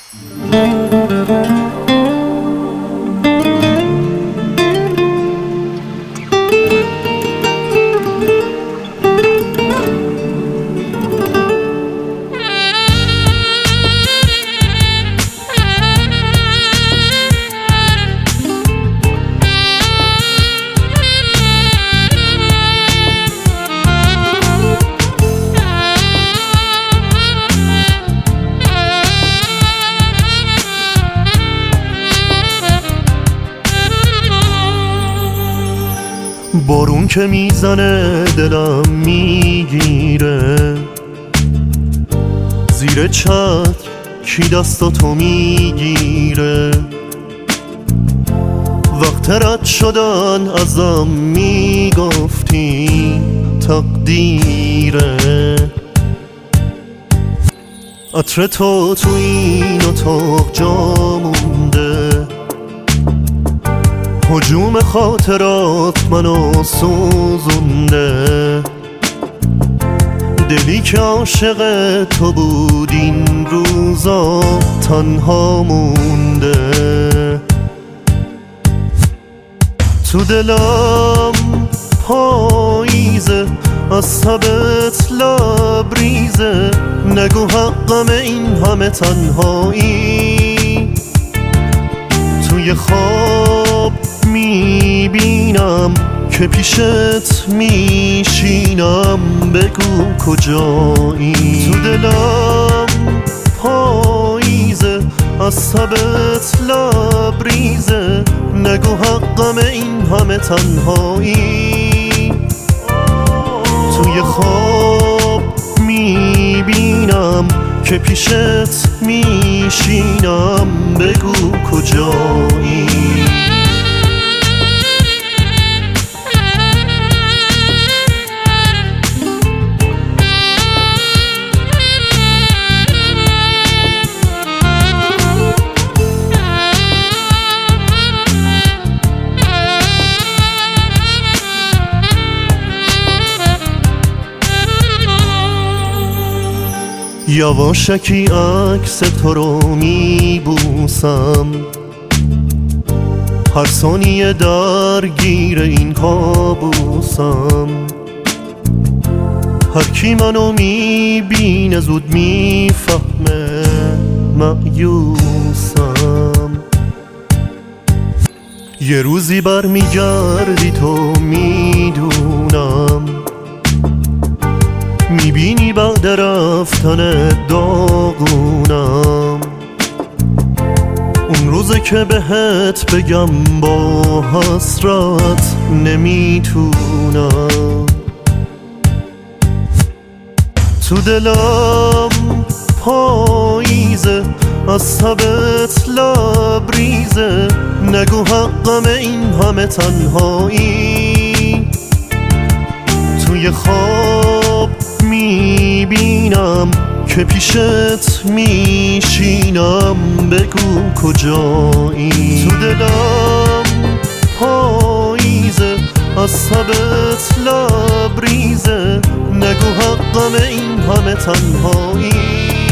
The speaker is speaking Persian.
بارون که میزنه دلم میگیره، زیر چتر کی دستاتو میگیره، وقت رد شدن ازم میگفتی تقدیره، عطر تو این اتاق جا مونده، هجوم خاطرات منو سوزونده، دلی که عاشق تو بود این روزا تنها مونده، تو دلم پاییزه از سبت لبریزه، نگو حقم این همه تنهایی، توی خواب میبینم که پیشت میشینم، بگو کجایی، تو دلم پاییزه از سبت لبریزه، نگو حقم این همه تنهایی، توی خواب میبینم که پیشت میشینم، بگو کجایی. یواشکی عکس تو رو میبوسم، هر ثانیه درگیر این کابوسم، هر کی منو میبینه زود میفهمه مایوسم، یه روزی برمیگردی تو میدونم، میبینی بعد رفتن داغونم، اون روزه که بهت بگم با حسرت نمیتونم، تو دلم پاییزه از سبت لبریزه، نگو حقم این همه تنهایی، توی خواب میبینم که پیشت میشینم، بگو کجایی، تو دلم پاییزه از سبت لبریزه، نگو حقم این همه تنهایی،